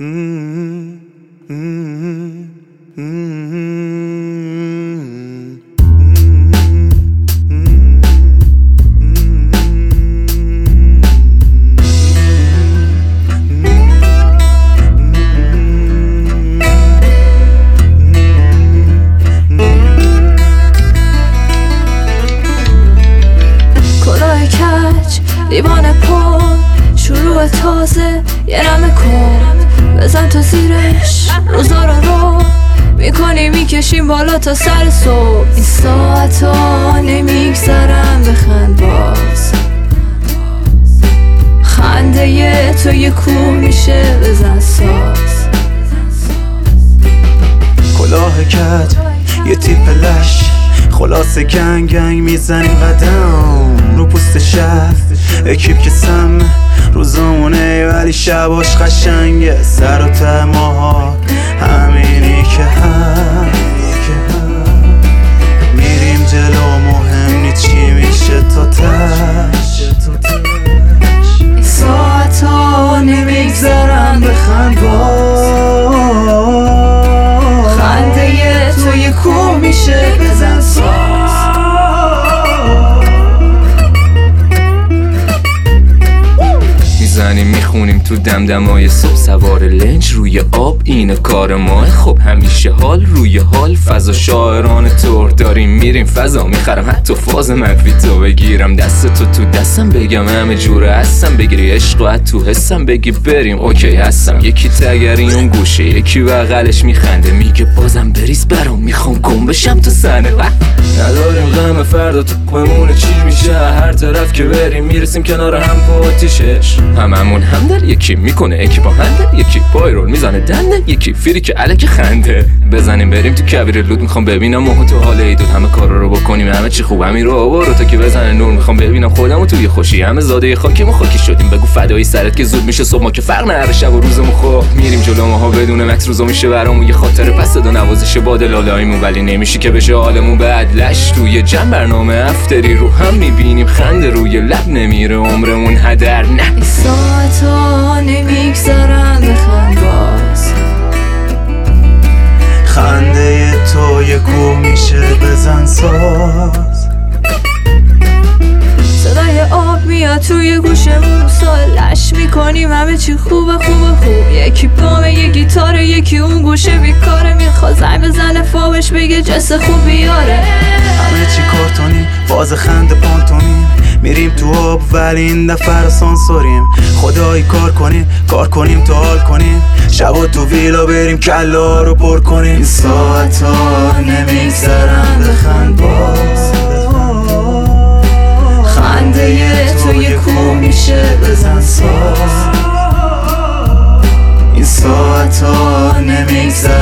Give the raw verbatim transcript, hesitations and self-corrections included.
کلاه کج لیوان پر شروع تازه یه نمه کن بزن تا زیرش روزا رو رو میکنی میکشیم بالا تا سر صبح. این ساعت ها نمیگذرم بخند باز خنده یه تو یه کو میشه بزن ساز. کلاه کج یه تیپ لش خلاصه گنگ گنگ میزنیم قدم رو پوست شب اکیپ که سم روزامونه ولی شباش قشنگه سر و ته ماها همینی که هم میریم جلو مهم نی چی میشه تا تش. این ساعت ها نمیگذرم بخند باز خنده یه تو یه کو میشه بزن ساز. میزنیم میخونیم تو دمدمای صبح سوار لنج روی آب اینه کار ما. خب همیشه حال روی حال فضا شاعران طور داریم میریم فضا میخرم حتی فاز منفی تو بگیرم دست تو تو دستم بگم همه جوره هستم بگیری عشق و تو حسم بگی بریم اوکی هستم. یکی تگری اون گوشه یکی بغلش میخنده میگه بازم بریز برام میخوام گم بشم تو سنه. نداریم غم فردا تو قمونه چی میشه هر طرف که بریم میرسیم کنار هم پاتیشش هممون هم در یکی میکنه یکی با هنده یکی پای رول میزنه دنده یکی فیری که علک خنده بزنیم بریم تو کبیر لود میخوام ببینم ماهو تو حال ایدود همه کارا رو بکنیم همه چی خوب همین رو آورو تا که بزنه نور میخوام ببینم خودمو توی خوشی همه زاده خاکیم و خاکی شدیم بگو فدای سرت که زود میشه صبح ما که فرق نره شب و روزمون خوب میریم جلو ماها بدون مکس روزا میشه برامون یه خاطر پس دو نوازش باد لالایمون ولی نمیشه که بشه حالمون بعد لش توی جمع برنامه افتری رو هم میبینیم خنده روی لب نمیره عمرمون هدر نه. این ساعت ها نمیگذرم بخند باز خنده تو یه کو میشه بزن ساز. صدای آب میاد توی گوشمون سال لش میکنیم همه چی خوبه خوبه خوب یکی پامه یه گیتاره یکی اون گوشه بیکاره میخواد زنگ بزنه فابش بگه جس خوب بیاره همه چی کارتونی باز خنده پانتونی میریم تو آب ولی این دفعه سانسوریم خدایی کار کنیم کار کنیم تا حال کنیم شبا تو ویلا بریم کلا رو پر کنیم. این ساعت ها نمیگذرم بخند باز خنده یه تو یه کو میشه بزن ساز. این ساعت ها نمیگذرم